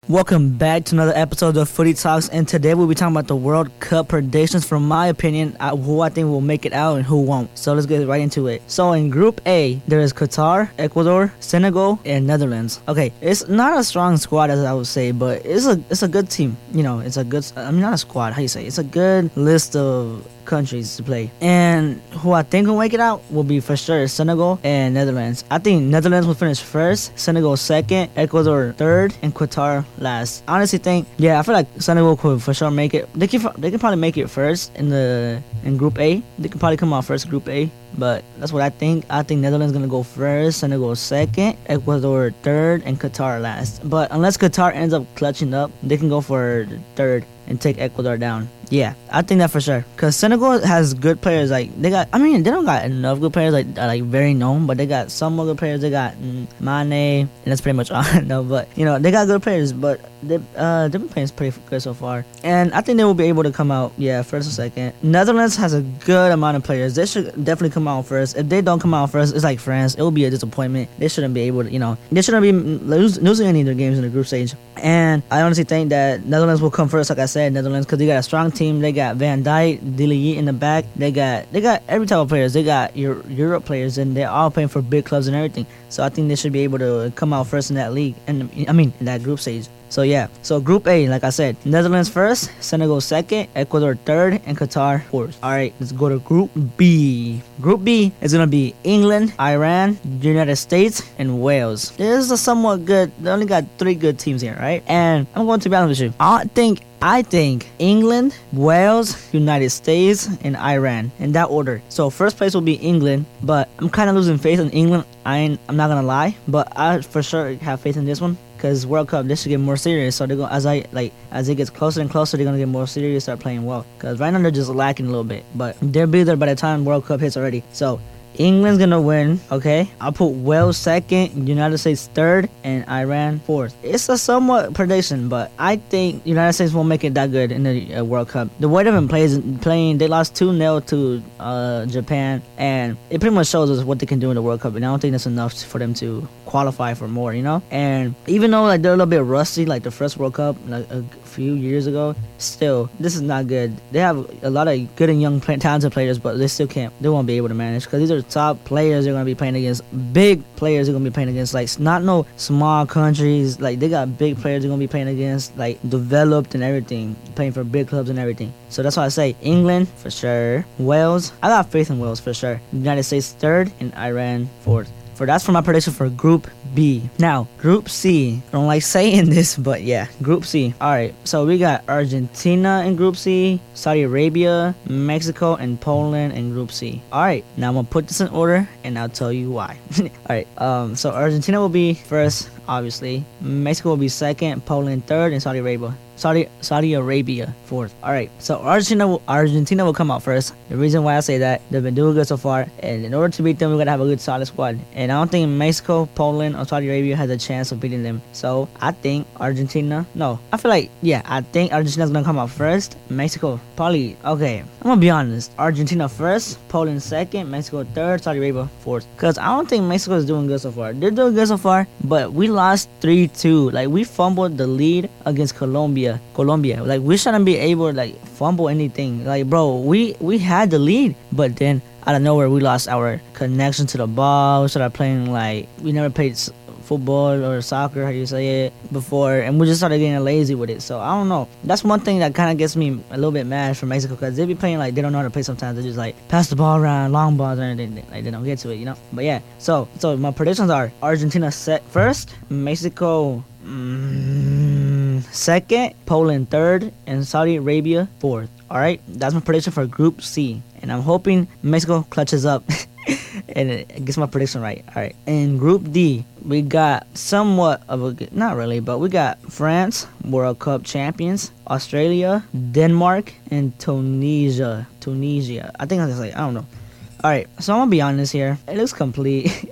Welcome back to another episode of Footy Talks, and today we'll be talking about the World Cup predictions. From my opinion, who I think will make it out and who won't. So let's get right into it. So in Group A, there is Qatar, Ecuador, Senegal, and Netherlands. Okay, it's not a strong squad as I would say, but it's a good team. You know, it's a good. I mean, not a squad. How you say? It's a good list of countries to play, and who I think will make it out will be for sure Senegal and Netherlands. I think Netherlands will finish first, Senegal second, Ecuador third, and Qatar last. I honestly think, I feel like Senegal could for sure make it. They can probably make it first in Group A. They can probably come out first Group A, but that's what I think. I think Netherlands gonna go first, Senegal second, Ecuador third, and Qatar last. But unless Qatar ends up clutching up, they can go for third and take Ecuador down. Yeah, I think that for sure. Because Senegal has good players. Like, they don't got enough good players, like very known, but they got some more good players. They got Mane, and that's pretty much all I know. But, they got good players, but they've been playing pretty good so far. And I think they will be able to come out, first or second. Netherlands has a good amount of players. They should definitely come out first. If they don't come out first, it's like France. It will be a disappointment. They shouldn't be able to, they shouldn't be losing any of their games in the group stage. And I honestly think that Netherlands will come first, like I said, Netherlands, because they got a strong team. They got Van Dijk, De Ligt in the back. They got every type of players. They got Europe players, and they're all playing for big clubs and everything. So I think they should be able to come out first in that league, and in that group stage. So Group A, like I said, Netherlands first, Senegal second, Ecuador third, and Qatar fourth. Alright, let's go to Group B. Group B is going to be England, Iran, United States, and Wales. This is a somewhat good, they only got 3 good teams here, right? And I'm going to be honest with you, I think England, Wales, United States, and Iran in that order. So first place will be England, but I'm kind of losing faith in England. I'm not gonna lie, but I for sure have faith in this one, because World Cup, they should get more serious. So they're going, as it gets closer and closer, they're gonna get more serious, start playing well. Because right now they're just lacking a little bit, but they'll be there by the time World Cup hits already. So England's gonna win, okay? I'll put Wales second, United States third, and Iran fourth. It's a somewhat prediction, but I think United States won't make it that good in the World Cup. The way they've been playing, they lost 2-0 to Japan, and it pretty much shows us what they can do in the World Cup. And I don't think that's enough for them to qualify for more, And even though they're a little bit rusty, like the first World Cup, like a few years ago, still this is not good. They have a lot of good and young talented players, but they won't be able to manage, because these are top players they're going to be playing against, big players they're going to be playing against, like not no small countries. Like, they got big players they're going to be playing against, like developed and everything, playing for big clubs and everything. So that's why I say England for sure, Wales, I got faith in Wales for sure, United States third, and Iran fourth. That's for my prediction for Group B. Now, Group C. I don't like saying this, but yeah, Group C. Alright, so we got Argentina in Group C, Saudi Arabia, Mexico, and Poland in Group C. Alright, now I'm going to put this in order, and I'll tell you why. Alright, so Argentina will be first, obviously. Mexico will be second, Poland third, and Saudi Arabia fourth. Alright, so Argentina will come out first. The reason why I say that, they've been doing good so far, and in order to beat them, we gotta have a good solid squad. And I don't think Mexico, Poland, or Saudi Arabia has a chance of beating them. So I think I think Argentina's gonna come out first. Mexico probably, okay, I'm gonna be honest, Argentina first, Poland second, Mexico third, Saudi Arabia fourth. Because I don't think Mexico is doing good so far. They're doing good so far, but we lost 3-2. Like, we fumbled the lead against Colombia. Like, we shouldn't be able to like fumble anything. Like, bro, we had the lead, but then out of nowhere we lost our connection to the ball. We started playing like we never played football or soccer, how you say it, before, and we just started getting lazy with it. So I don't know. That's one thing that kind of gets me a little bit mad for Mexico, because they be playing like they don't know how to play sometimes. They just like pass the ball around, long balls, or anything. Like, they don't get to it, But yeah, so my predictions are Argentina set first, Mexico second, Poland third, and Saudi Arabia fourth. Alright, that's my prediction for Group C, and I'm hoping Mexico clutches up and it gets my prediction right. Alright, in Group D, we got somewhat of a, not really, but we got France, World Cup champions, Australia, Denmark, and Tunisia. I think I was like, I don't know. Alright, so I'm gonna be honest here. It looks complete.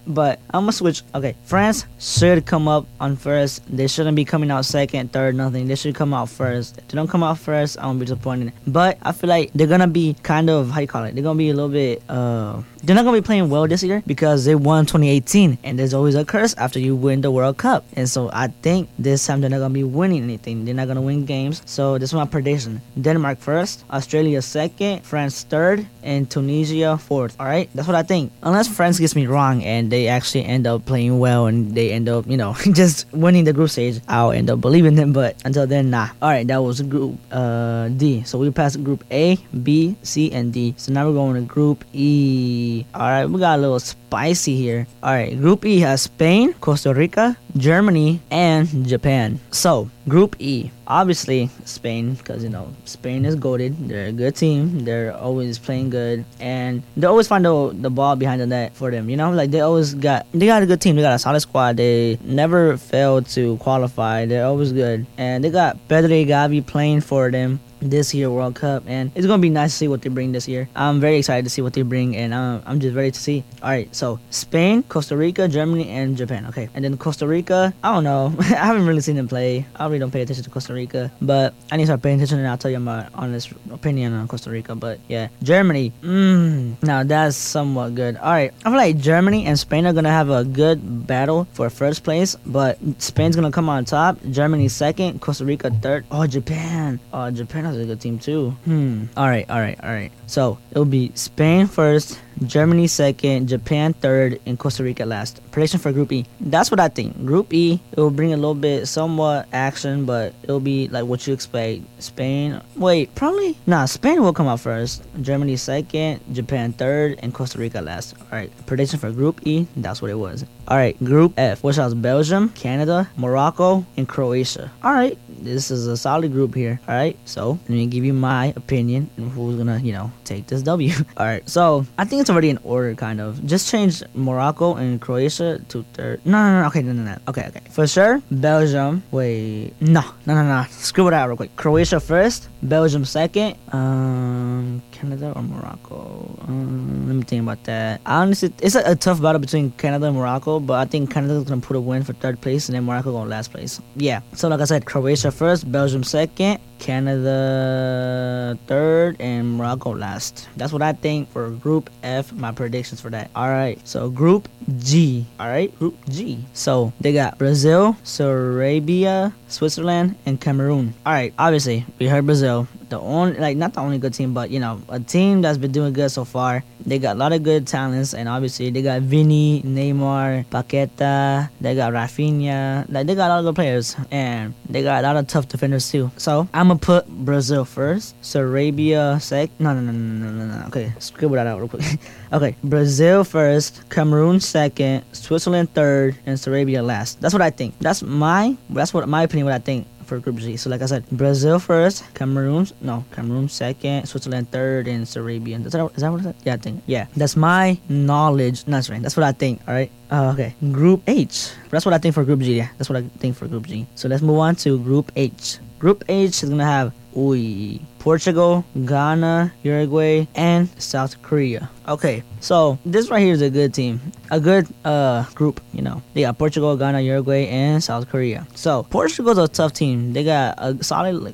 But I'm gonna switch. Okay, France should come up on first. They shouldn't be coming out second, third, nothing. They should come out first. If they don't come out first, I'm gonna be disappointed. But I feel like they're gonna be kind of, how you call it? They're gonna be a little bit they're not gonna be playing well this year because they won 2018, and there's always a curse after you win the World Cup. And so I think this time they're not gonna be winning anything. They're not gonna win games. So this is my prediction: Denmark first, Australia second, France third, and Tunisia fourth. All right, that's what I think. Unless France gets me wrong and they actually end up playing well and they end up, just winning the group stage, I'll end up believing them. But until then, nah. All right, that was Group D. So we passed Group A, B, C, and D. So now we're going to Group E. All right, we got a little spicy here. All right, Group E has Spain, Costa Rica, Germany, and Japan. So Group E, obviously Spain, because Spain is goated. They're a good team. They're always playing good, and they always find the ball behind the net for them. Like they got a good team. They got a solid squad. They never fail to qualify. They're always good, and they got Pedro Gavi playing for them this year World Cup, and it's gonna be nice to see what they bring this year. I'm very excited to see what they bring, and I'm just ready to see. All right, so Spain, Costa Rica, Germany, and Japan. Okay, and then Costa Rica, I don't know. I haven't really seen them play. I really don't pay attention to Costa Rica, but I need to start paying attention, and I'll tell you my honest opinion on Costa Rica. But yeah, Germany, now that's somewhat good. All right, I feel like Germany and Spain are gonna have a good battle for first place, but Spain's gonna come on top, Germany second, Costa Rica third. Japan is a good team too. All right. So it'll be Spain first, Germany second, Japan third, and Costa Rica last. Prediction for Group E. That's what I think. Group E, it will bring a little bit, somewhat action, but it'll be like what you expect. Spain will come out first, Germany second, Japan third, and Costa Rica last. All right, prediction for Group E, that's what it was. All right, Group F, which has Belgium, Canada, Morocco, and Croatia. All right, this is a solid group here. All right, so let me give you my opinion on who's gonna, take this W. All right, so I think it's already in order, kind of. Just change Morocco and Croatia to third. No. Okay. For sure, Belgium. Wait, no. Screw it out real quick. Croatia first, Belgium second. Canada or Morocco? Let me think about that. Honestly, it's a tough battle between Canada and Morocco, but I think Canada's gonna put a win for third place, and then Morocco going last place. Yeah. So like I said, Croatia first, Belgium second, Canada third, and Morocco last. That's what I think for Group F. My predictions for that. All right. So Group G. All right. Group G. So they got Brazil, Serbia, Switzerland, and Cameroon. All right. Obviously, we heard Brazil. Not the only good team, but a team that's been doing good so far. They got a lot of good talents, and obviously they got Vini, Neymar, Paqueta. They got Rafinha. They got a lot of good players, and they got a lot of tough defenders too. So I'm gonna put Brazil first, Serbia second. No. Okay, scribble that out real quick. Okay, Brazil first, Cameroon second, Switzerland third, and Serbia last. That's what I think. That's my opinion. What I think for Group G. So like I said, Brazil first, Cameroon second, Switzerland third, and Serbia. Is that what I said? Yeah, I think. Yeah, that's my knowledge. That's right. That's what I think. All right. Okay. Group H. That's what I think for Group G. Yeah, that's what I think for Group G. So let's move on to Group H. Group H is gonna have Portugal, Ghana, Uruguay, and South Korea. Okay, so this right here is a good team, a good group. They got Portugal, Ghana, Uruguay, and South Korea. So Portugal's a tough team. They got a solid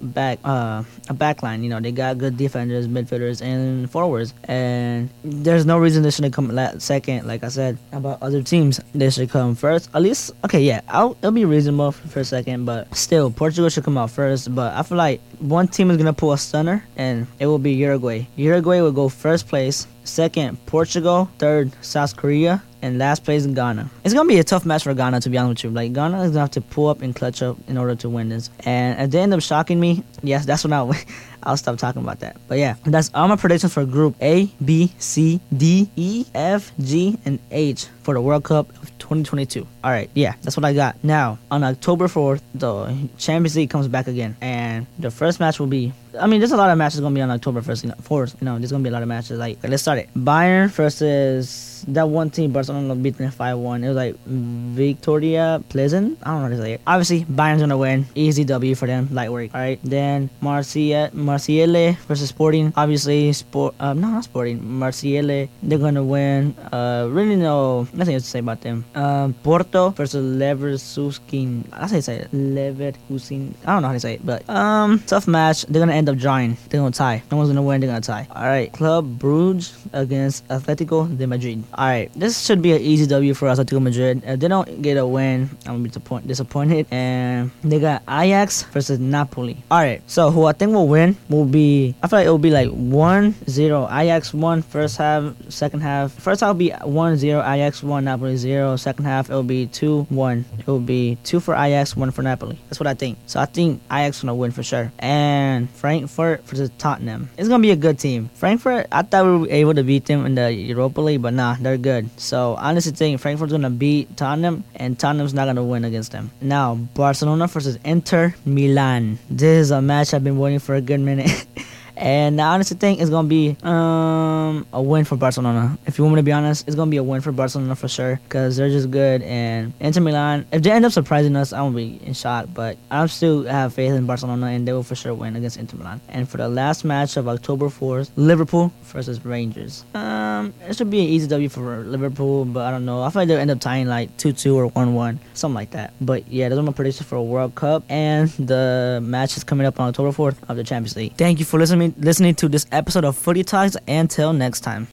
backline. They got good defenders, midfielders, and forwards. And there's no reason they shouldn't come second. Like I said about other teams, they should come first. At least, okay, yeah, it'll be reasonable for second, but still, Portugal should come out first. But I feel like one team is gonna pull a stunner, and it will be Uruguay. Uruguay will go first place. Second, Portugal. Third, South Korea. And last place, Ghana. It's going to be a tough match for Ghana, to be honest with you. Like, Ghana is going to have to pull up and clutch up in order to win this. And if they end up shocking me, yes, that's when I'll stop talking about that. But yeah, that's all my predictions for Group A, B, C, D, E, F, G, and H for the World Cup of 2022. All right, yeah, that's what I got. Now, on October 4th, the Champions League comes back again. And the first match will be... there's a lot of matches going to be on October 4th. There's going to be a lot of matches. Like, let's start it. Bayern versus... that one team, Barcelona beat them 5-1. It was like Victoria Pleasant. I don't know how to say it. Obviously, Bayern's gonna win. Easy W for them. Light work. Alright. Then Marseille Marseille versus Sporting. Obviously, not Sporting. Marseille, they're gonna win. Really nothing else to say about them. Porto versus Leverkusen. That's how you say it. Leverkusen. I don't know how to say it, but tough match. They're gonna end up drawing. They're gonna tie. No one's gonna win. They're gonna tie. All right, Club Brugge against Atletico de Madrid. All right, this should be an easy W for Atletico Madrid. If they don't get a win, I'm gonna be disappointed. And they got Ajax versus Napoli. All right, so who I think will win will be. I feel like it will be like 1-0. Ajax won first half, second half. First half will be 1-0. Ajax 1, Napoli 0. Second half it will be 2-1. It will be 2 for Ajax, 1 for Napoli. That's what I think. So I think Ajax gonna win for sure. And Frankfurt versus Tottenham. It's gonna be a good team. Frankfurt, I thought we were able to beat them in the Europa League, but nah, they're good. So I honestly think Frankfurt's gonna beat Tottenham, and Tottenham's not gonna win against them. Now Barcelona versus Inter Milan. This is a match I've been waiting for a good minute. And I honestly think it's going to be a win for Barcelona. If you want me to be honest, it's going to be a win for Barcelona for sure, because they're just good. And Inter Milan, if they end up surprising us, I won't be in shock. But I still have faith in Barcelona, and they will for sure win against Inter Milan. And for the last match of October 4th, Liverpool versus Rangers. It should be an easy W for Liverpool, but I don't know. I feel like they'll end up tying like 2-2 or 1-1, something like that. But yeah, those are my predictions for a World Cup. And the match is coming up on October 4th of the Champions League. Thank you for listening to this episode of Footy Talks. Until next time.